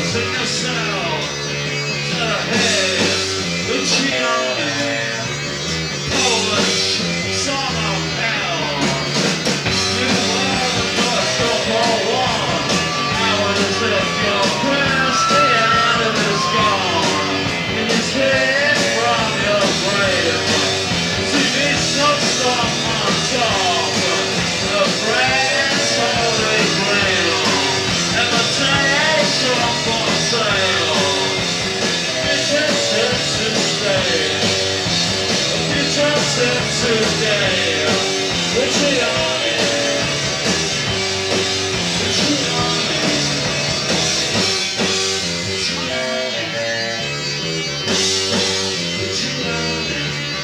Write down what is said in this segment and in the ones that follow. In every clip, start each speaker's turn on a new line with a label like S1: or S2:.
S1: losing yourself to the head, Luciani, Polish son of hell. You learn your so-called one. How is it your Christianity is gone? And it's hid from your grave. TV snowstorm on top, the brand's holy grail, imitation for sale. Future's here to stay. Future's here today. Luciani, Luciani, Luciani,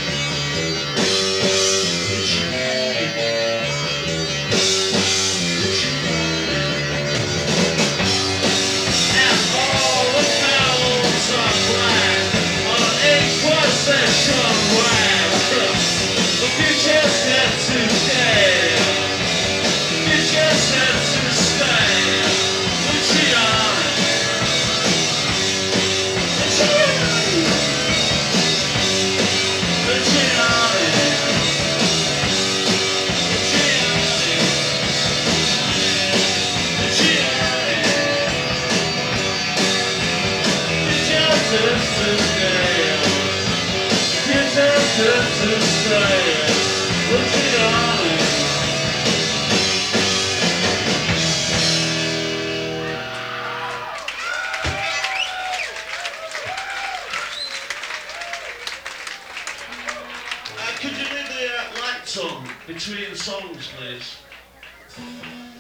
S1: and all the bells are black on an Inquisition rack. The future's here today. The future's here to stay. Luciani, Luciani, Luciani, Luciani, Luciani. Future's here today. Future's here to stay. Luciani. Could you do the lights on between songs, please?